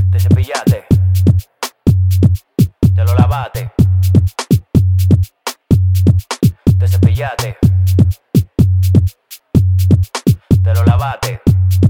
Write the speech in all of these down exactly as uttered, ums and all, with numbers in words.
Te cepillaste, te lo lavaste, te cepillaste, te lo lavaste.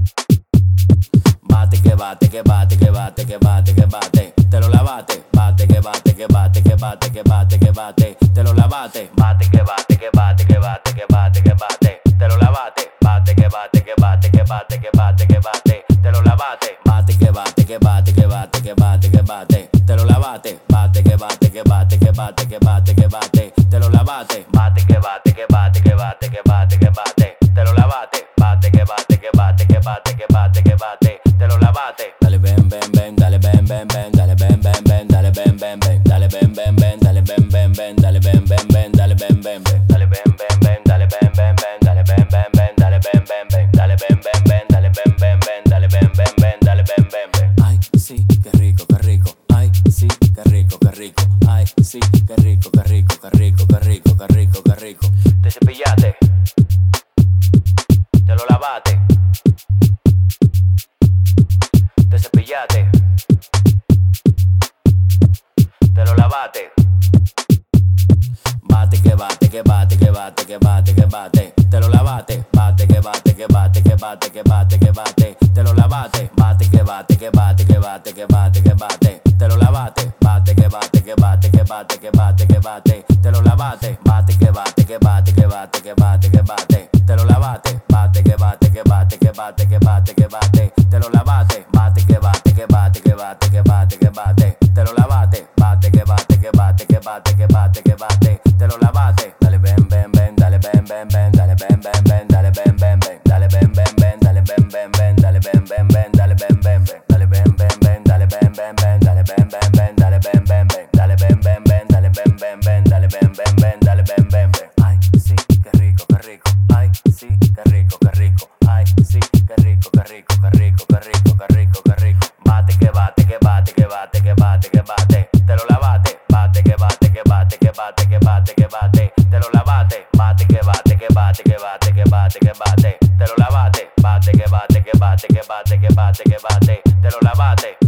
Bate que bate, que bate, que bate, que bate, que bate, te lo lavaste. Bate que bate, que bate, que bate, que bate, que bate, te lo lavaste. Bate que bate, que bate, que bate, que bate, que bate, te lo lavaste. Bate que bate, que bate, que bate, que bate, que bate, te lo lavaste. Bate que bate, que bate, que bate, que bate, que bate, te lo lavaste. Bate que bate, que bate, que bate, que bate, que bate, te lo lavaste. Bate que bate, que bate, que bate, que bate, que bate, te lo lavaste. Bate que bate, que bate, que bate, que bate, que bate, te lo lavaste. Dale ven, ven, ven, dale ven, ven, ven, dale ven, ven, ven, dale ven, ven, ven, dale ven, ven, ven, dale ven, ven, ven, dale ven, ven, ven, dale ven, ven, ven, dale ven, ven, ven, dale ven, ven, ven, dale ven, ven, ven, dale ven, ven, ven, dale ven, ven, ven, dale ven, ven, ven, dale ven, ven, ven, dale ven, ven, ven. Ay, sí, qué rico, qué rico. Ay, sí, qué rico, qué rico. Ay, sí, qué rico, qué rico, qué rico, qué rico, qué rico, qué rico. Te cepillaste, te lo lavaste, te cepillaste, te lo lavaste. Bate que bate, que bate, que bate, que bate, que bate, te lo lavaste. Bate que bate, que bate, que bate, que bate, que bate, te lo lavaste. Bate que bate, que bate, que bate, que bate, que bate, te lo lavaste. Bate que bate, que bate, que bate, que bate, que bate, te lo lavaste. Bate que bate, que bate, que bate, que bate, que bate, te lo lavaste. Bate que bate, que bate, que bate, que bate, que bate, te lo lavaste. Bate que bate, que bate, que bate, que bate, que bate, te lo lavaste. Bate que bate, que bate, que bate, que bate, que bate, te lo lavaste. Dale ven, ven, ven, dale ven, ven, ven, dale ven, ven, ven, dale ven, ven, ven, dale ven, ven, ven, dale ven, ven, ven, dale ven, ven, ven, dale ven, ven, ven, dale ven, ven, ven, dale ven, ven, ven, dale ven, ven, ven, dale ven, ven, ven, dale ven, ven, ven, dale ven, ven, ven, dale ven, ven, ven, dale ven, ven, ven. Ay, sí, qué rico, qué rico. Ay, sí, qué rico, qué rico. Ay, sí, qué rico, qué rico, qué rico, qué rico, qué rico, qué rico. Bate que bate, que bate, que bate, que bate, que bate, te lo lavaste. Bate que bate, que bate, que bate, que bate, que bate, te lo lavaste. Bate que bate, que bate, que bate, que bate, que bate, te lo lavaste. Bate que bate, que bate, que bate, que bate, que bate, te lo lavaste.